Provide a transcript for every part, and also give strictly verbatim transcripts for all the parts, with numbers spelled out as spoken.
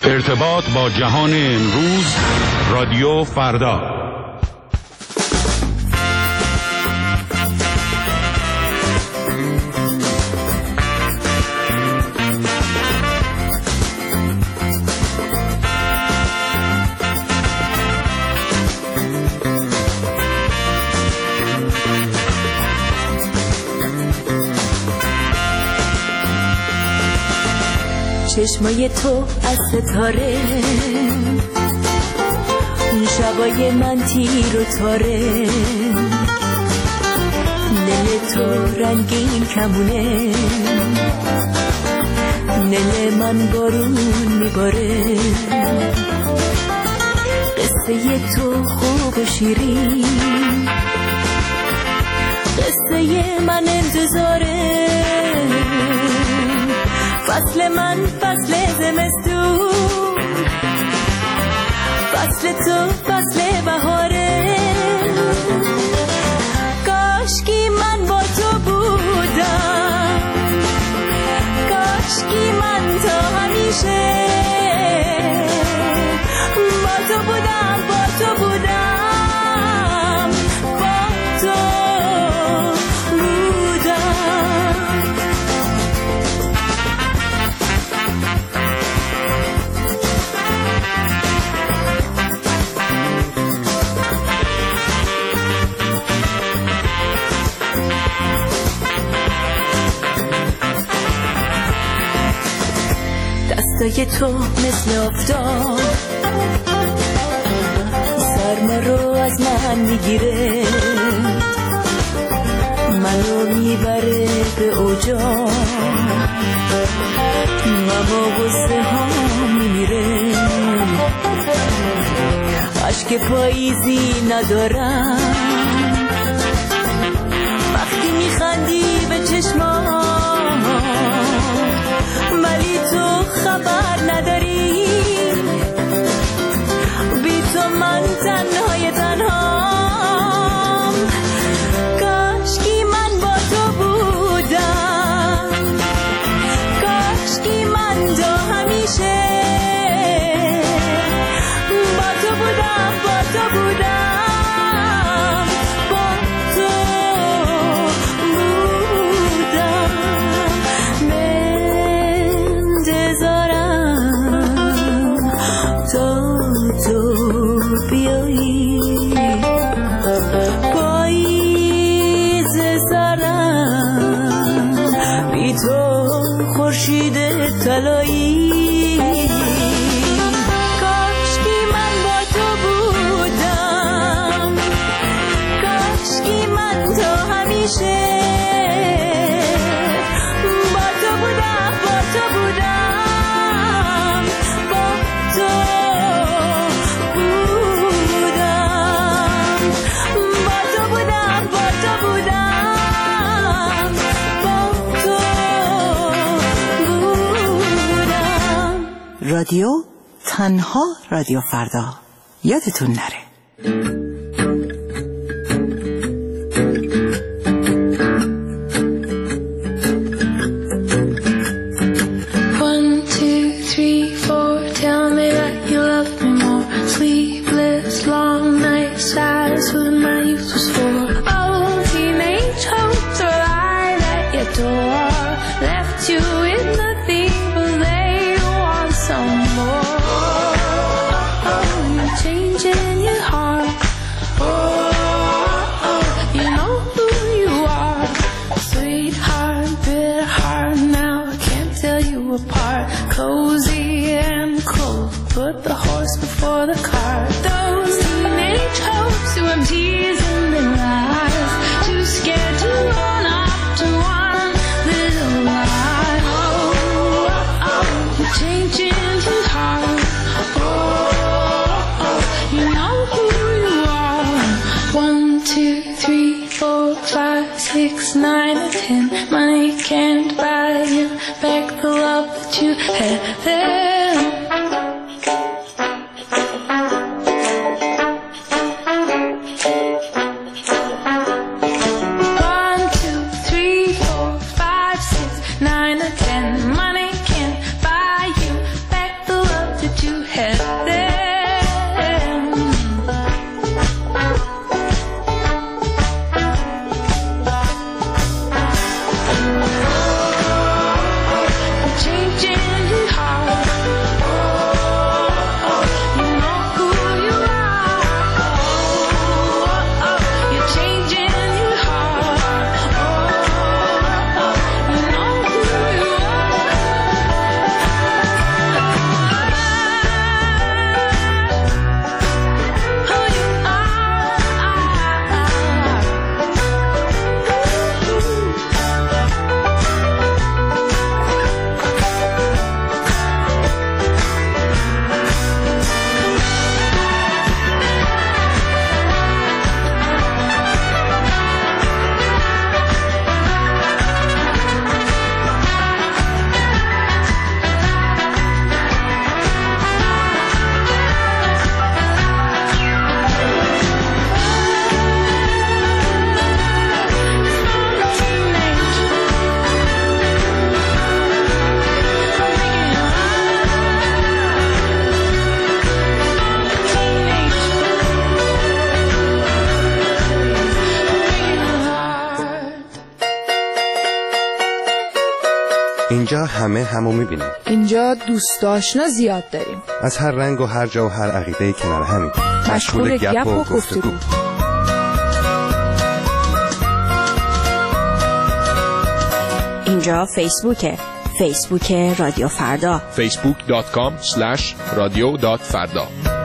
ارتباط با جهان امروز، رادیو فردا. چشمای تو از ستاره، شبای من تیر و تاره، دل تو رنگین کمونه، دل من بارون میباره. قصه تو خوب و شیرین، قصه من انتظاره. فصل من فصل زمستون، فصل تو فصل بهاره. کاشکی من با تو بودم، کاشکی من تا همیشه با تو بودم، با تو بودم، با تو دستای تو مثل آفتاب سرما رو از من میگیره، منو میبره به اوجا، غم و غصه ها میمیره. عشق پاییزی ندارم وقتی میخندی به چشمام، ولی تو خبر نداری بی تو من تنهای تنهام. کاشکی من با تو بودم، کاشکی من تو همیشه با تو بودم، با تو بودم، با تو بودم. تو بیایی پاییز سرم، بی تو خورشید طلایی. کاشکی من با تو بودم، کاشکی من تو همیشه با تو بودم، با تو بودم، با تو رادیو تنها رادیو فردا. یادتون نره. One, two, three, four. Tell me that you love me more. Sleepless, long nights, that's what my youth was for. Oh, teenage hopes are lied at your door. Left you with nothing but they want some more. Oh, oh, you're changing your heart. Oh, oh, you know who you are. Sweetheart, bitter heart, now I can't tell you apart. Cozy and cold, put the horse before the cart. Those teenage hopes who have tears in their eyes, too scared to run up to one little lie. Oh, oh, you're changing your heart. Oh, oh, you know who you are. One, two, three, four, five, six, nine, or ten. Money can't buy you back the love that you had then. One, two, three, four, five, six, nine, or ten. Money can't buy you back the love that you همه همو میبینیم. اینجا دوست آشنا زیاد داریم، از هر رنگ و هر جا و هر عقیده کنار همین، مشغول گپ و گفتگو. اینجا فیسبوکه، فیسبوک رادیو فردا، فیسبوک دات کام اسلش رادیو دات فردا.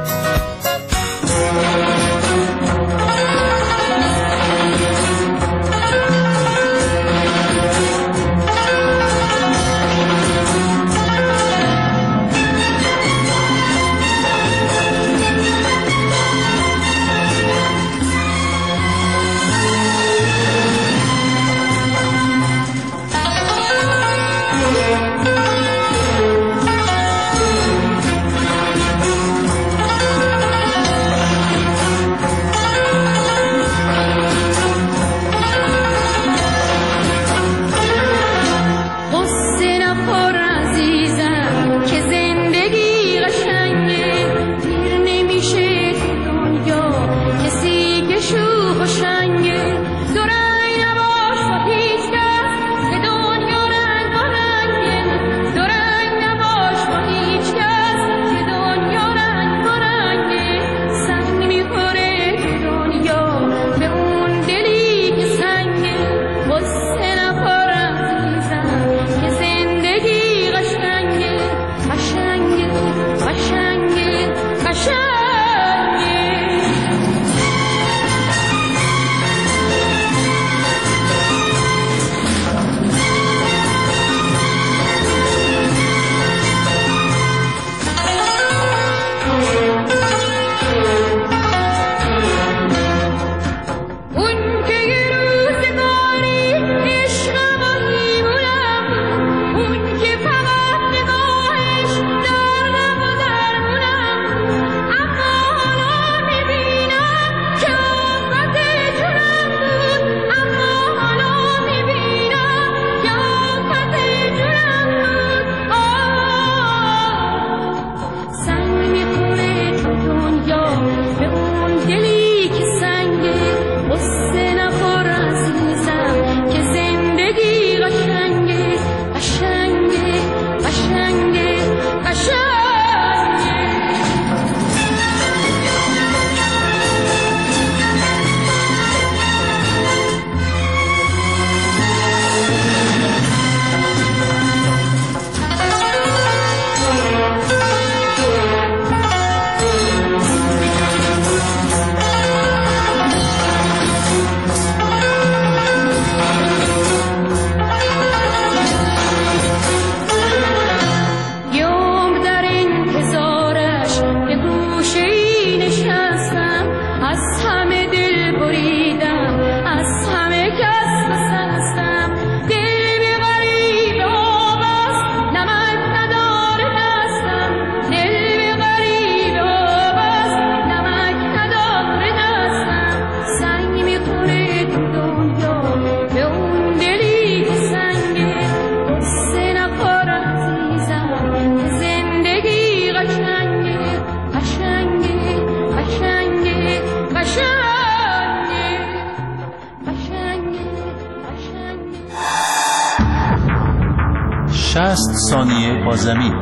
شصت ثانیه با زمین.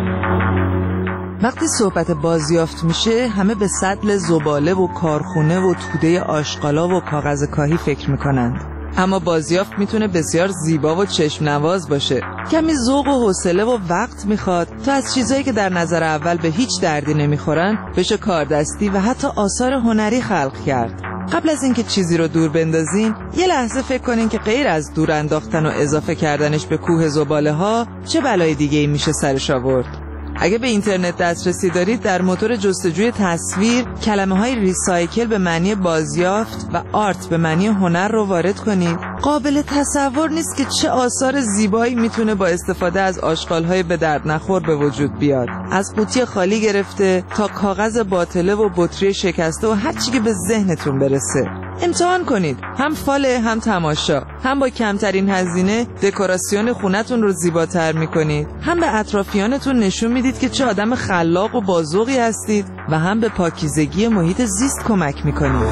وقتی صحبت بازیافت میشه همه به سطل زباله و کارخونه و توده آشغالا و کاغذ کاهی فکر میکنند، اما بازیافت میتونه بسیار زیبا و چشم نواز باشه. کمی ذوق و حوصله و وقت میخواد تا از چیزایی که در نظر اول به هیچ دردی نمیخورن بشه کاردستی و حتی آثار هنری خلق کرد. قبل از اینکه چیزی رو دور بندازین یه لحظه فکر کنین که غیر از دور انداختن و اضافه کردنش به کوه زباله ها چه بلای دیگه ای میشه سرش آورد. اگه به اینترنت دسترسی دارید در موتور جستجوی تصویر کلمه های ریسایکل به معنی بازیافت و آرت به معنی هنر رو وارد کنید. قابل تصور نیست که چه آثار زیبایی میتونه با استفاده از آشغال‌های به درد نخور به وجود بیاد. از قوطی خالی گرفته تا کاغذ باطله و بطری شکسته و هر چی که به ذهنتون برسه. امتحان کنید، هم فاله هم تماشا، هم با کمترین هزینه دکوراسیون خونتون رو زیباتر میکنید، هم به اطرافیانتون نشون میدید که چه آدم خلاق و بازوقی هستید و هم به پاکیزگی محیط زیست کمک میکنید.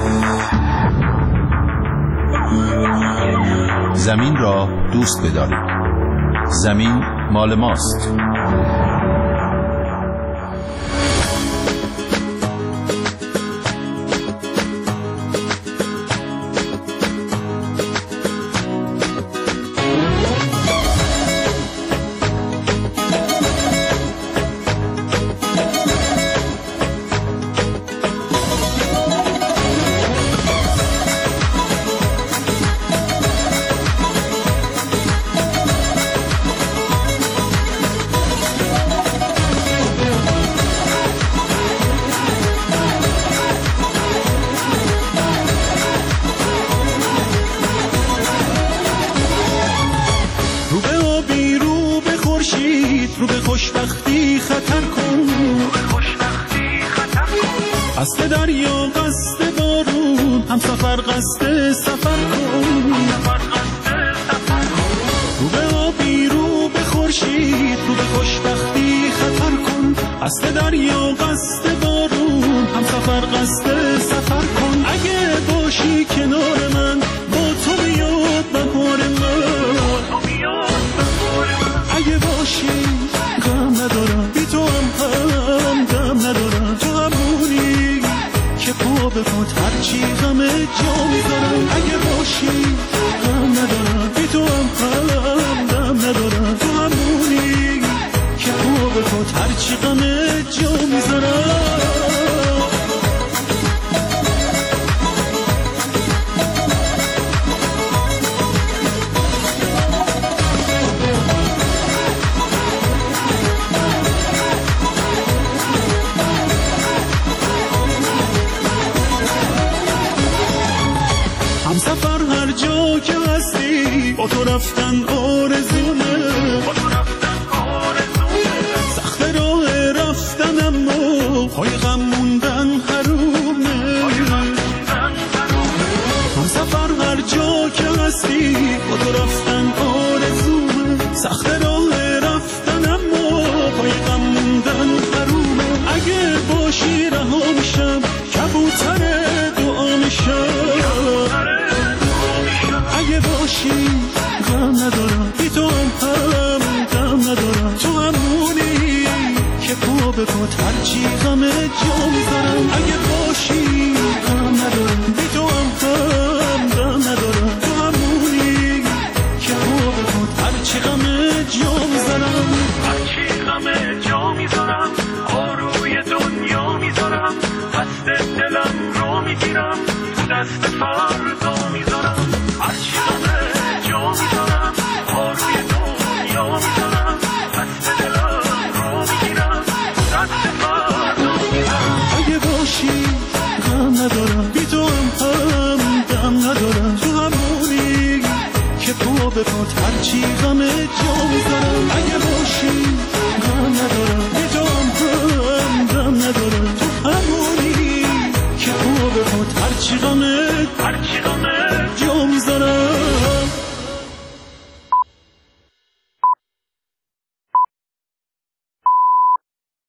زمین را دوست بدارید. زمین مال ماست. رو به خوشبختی خطر کن، قصد دریا قصد بارون، هم سفر قصد سفر کن. رو به آبی رو به خورشید، رو به خوشبختی خطر کن، قصد دریا قصد بارون، هم سفر قصد سفر کن. اگه باشی کنار من، با تو بیاد بهار من. اگه باشی غم ندارم، بی تو هم هم غم ندارم. تو همونی که پا به پات هرچی غم جا میذارم. اگه باشی غم ندارم، بی تو هم هم غم ندارم. تو همونی که پا به پات هرچی غم جا میذارم. همسفر هر جا که هستی، با تو رفتن آرزومه. سخت راه رفتن اما پای غم موندن حرومه. همسفر هر جا که هستی، با تو رفتن آرزومه. سخت راه رفتن اما پای غم موندن حرومه. اگه باشی رها میشم، کبوتر دعا میشم. اگه باشی غم ندارم، بی تو هم هم غم ندارم. تو همونی که پا به پات هرچی غم جا میذارم. اگه باشی غم ندارم، بی تو هم هم غم ندارم. تو همونی که پا به پات هرچی غم جا میذارم. هرچی غم جا میذارم، آروی دنیا میذارم. دست دلم رو میگیرم، تو دست فردا میذارم. هرچی غم جا میذارم، آروی دنیا میذارم. دست دلم رو میگیرم، تو دست فردا میذارم. اگه باشی غم ندارم، بی تو هم هم غم ندارم. تو همونی که پا به پات هرچی غم جا میذارم. اگه